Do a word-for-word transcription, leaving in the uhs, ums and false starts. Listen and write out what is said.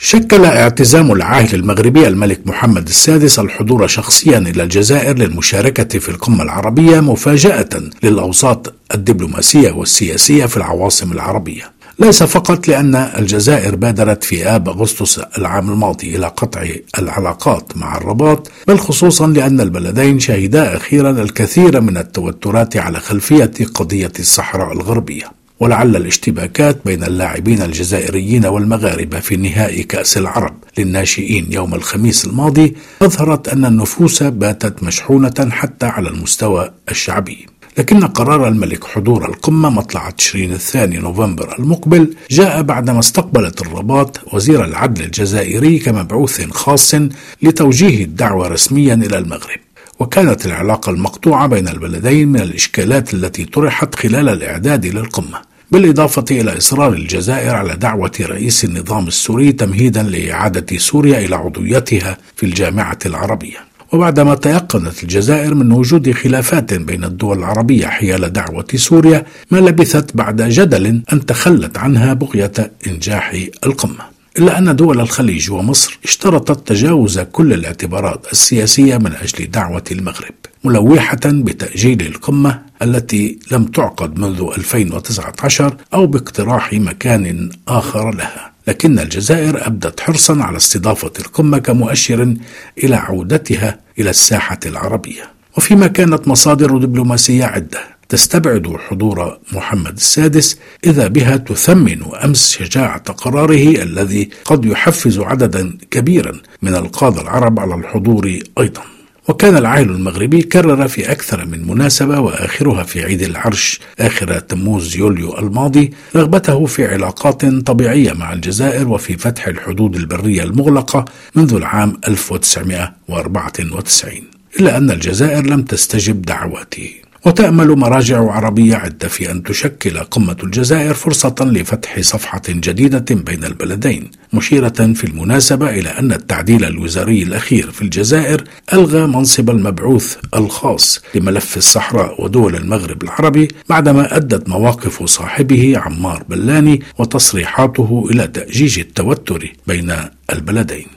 شكل اعتزام العاهل المغربي الملك محمد السادس الحضور شخصيا إلى الجزائر للمشاركة في القمة العربية مفاجأة للأوساط الدبلوماسية والسياسية في العواصم العربية، ليس فقط لأن الجزائر بادرت في آب أغسطس العام الماضي إلى قطع العلاقات مع الرباط، بل خصوصا لأن البلدين شهدا أخيرا الكثير من التوترات على خلفية قضية الصحراء الغربية. ولعل الاشتباكات بين اللاعبين الجزائريين والمغاربة في نهائي كأس العرب للناشئين يوم الخميس الماضي أظهرت أن النفوس باتت مشحونة حتى على المستوى الشعبي. لكن قرار الملك حضور القمة مطلع تشرين الثاني نوفمبر المقبل جاء بعدما استقبلت الرباط وزير العدل الجزائري كمبعوث خاص لتوجيه الدعوة رسميا إلى المغرب. وكانت العلاقة المقطوعة بين البلدين من الإشكالات التي طرحت خلال الإعداد للقمة، بالإضافة إلى إصرار الجزائر على دعوة رئيس النظام السوري تمهيدا لإعادة سوريا إلى عضويتها في الجامعة العربية. وبعدما تيقنت الجزائر من وجود خلافات بين الدول العربية حيال دعوة سوريا، ما لبثت بعد جدل أن تخلت عنها بغية إنجاح القمة. إلا أن دول الخليج ومصر اشترطت تجاوز كل الاعتبارات السياسية من أجل دعوة المغرب، ملوحة بتأجيل القمة التي لم تعقد منذ ألفين وتسعة عشر أو باقتراح مكان آخر لها. لكن الجزائر أبدت حرصا على استضافة القمة كمؤشر إلى عودتها إلى الساحة العربية. وفيما كانت مصادر دبلوماسية عدة تستبعد حضور محمد السادس، إذا بها تثمن أمس شجاعة قراره الذي قد يحفز عددا كبيرا من القادة العرب على الحضور أيضا. وكان العاهل المغربي كرر في أكثر من مناسبة وآخرها في عيد العرش آخر تموز يوليو الماضي رغبته في علاقات طبيعية مع الجزائر وفي فتح الحدود البرية المغلقة منذ العام ألف وتسعمائة وأربعة وتسعين، إلا أن الجزائر لم تستجب دعواته. وتأمل مراجع عربية عدة في أن تشكل قمة الجزائر فرصة لفتح صفحة جديدة بين البلدين، مشيرة في المناسبة إلى أن التعديل الوزاري الأخير في الجزائر ألغى منصب المبعوث الخاص لملف الصحراء ودول المغرب العربي، بعدما أدت مواقف صاحبه عمار بلاني وتصريحاته إلى تأجيج التوتر بين البلدين.